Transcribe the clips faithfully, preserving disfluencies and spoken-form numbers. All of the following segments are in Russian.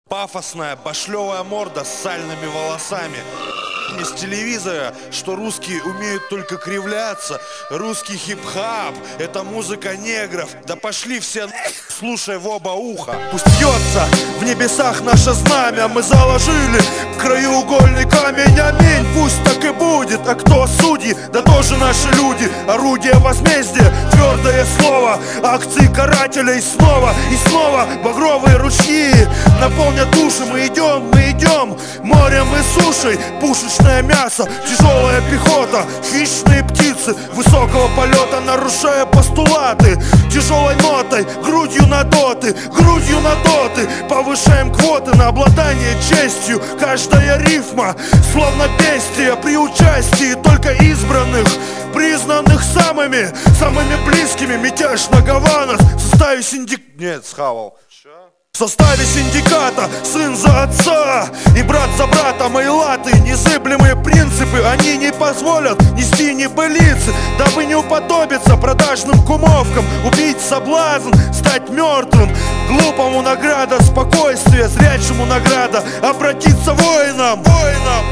Пафосная башлевая морда с сальными волосами. Из телевизора, что русские умеют только кривляться. Русский хип-хап — это музыка негров. Да пошли все на... слушай в оба уха. Пусть бьется в небесах наше знамя. Мы заложили краеугольный камень, аминь. Пусть так и будет, а кто судьи? Да тоже наши люди. Орудие возмездия, твердое слово. Акции карателей снова и снова. Багровые ручьи наполнят души. Мы идем, мы идем морем и сушей. Пушечное мясо, тяжелая пехота, хищные птицы высокого полета, нарушая постулаты тяжелой нотой, грудью на доты, грудью на доты. Повышаем квоты на обладание честью. Каждая рифма словно бестия при участии только избранных, признанных самыми, самыми близкими. Мятеж на Гаванах в составе синдик... Нет, схавал. В составе синдиката сын за отца и брат за брата. Мои латы, незыблемые принципы, они не позволят нести небылицы, дабы не уподобиться продажным кумовкам, убить соблазн, стать мертвым. Глупому награда спокойствие, зрячему награда обратиться воином. Воином.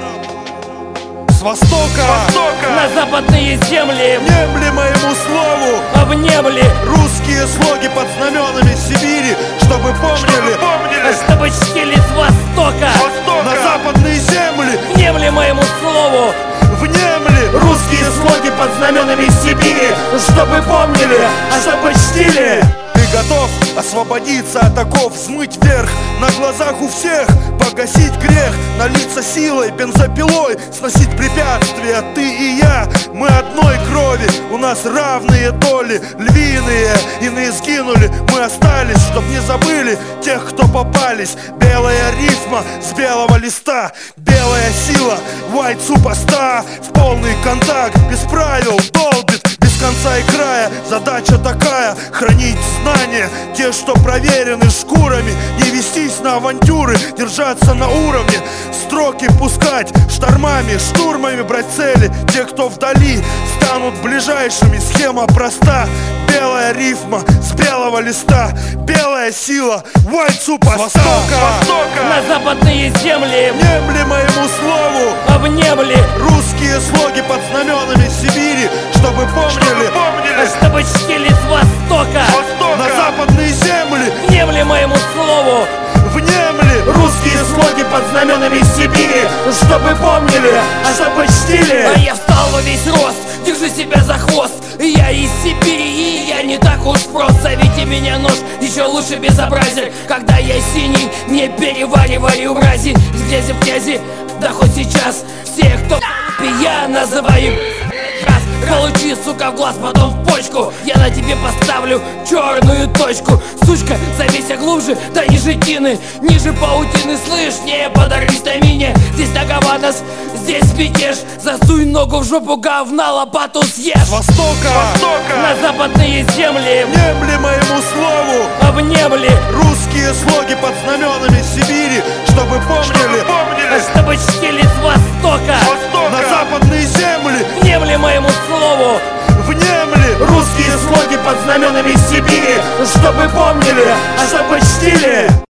С востока, с востока на западные земли внемли моему слову, внемли русские слоги под знаменами Сибири, чтобы помнили, чтобы, помнили, чтобы чтили с востока, с востока на западные земли, внемли моему слову, внемли русские слоги под знаменами Сибири, чтобы помнили, а чтобы чтили. Ты готов освободиться от оков, взмыть вверх на глазах у всех, погасить грех, налиться силой, бензопилой, сносить препятствия. Ты и я, мы одной крови, у нас равные доли, львиные. Иные сгинули, мы остались, чтоб не забыли тех, кто попались. Белая рифма с белого листа, белая сила, white супостар. В полный контакт, без правил долбит, без конца и края. Задача такая — хранить знания, те, что проверены шкурами. Не вестись на авантюры, держаться на уровне, строки пускать штормами, штурмами брать цели. Те, кто вдали, станут ближайшими. Схема проста, белая рифма с белого листа, белая сила, white супостар. С востока, с востока на западные земли внемли моему слову, внемли русские слоги под знаменами Сибири, чтобы помнили, чтобы, помнили, чтобы чтили с востока, с востока на западные земли, внемли моему слову, внемли русские слоги под знаменами Сибири, чтобы помнили, а чтобы чтили. А я встал во весь рост, держи себя за хвост. Я из Сибири, и я не так уж прост. Зовите меня нож, еще лучше безобразие. Когда я синий, не перевариваю мрази. Из грязи в грязи, да хоть сейчас всех, кто я называю раз. Получи, сука, в глаз, потом в почку. Я на тебе поставлю черную точку. Сучка, завейся глубже, да ниже тины, ниже паутины, слышь, не подорвись на мине. Здесь Нагаванас, здесь мятеж. Засуй ногу в жопу, говна, лопату съешь. С востока, с востока на западные земли внемли моему слову, внемли русские слоги под знаменами Сибири, чтобы помнили, чтобы, помнили, чтобы чтили с востока, с востока на западные земли, внемли моему слову, внемли русские слоги под знаменами Сибири, чтобы помнили, а чтобы чтили.